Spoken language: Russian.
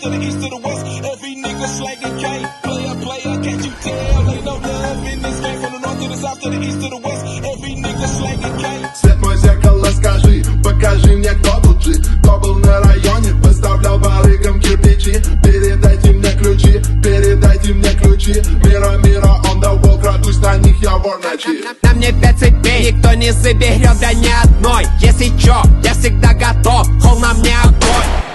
to the east to the west. Every nigga slanging cane. Player, can't you tell? Ain't no love in this game. From the north to the south to the east to the west. Every nigga slanging cane. Свет мой зеркало, скажи, покажи мне, кто тут жив. Кто был на районе, выставлял барыгам кирпичи. Передайте мне ключи, передайте мне ключи. Мира, on the wall, крадусь на них, я вор ночи. На мне 5 цепей, никто не заберет, да ни одной. Если чё, я всегда готов, холл на мне огонь.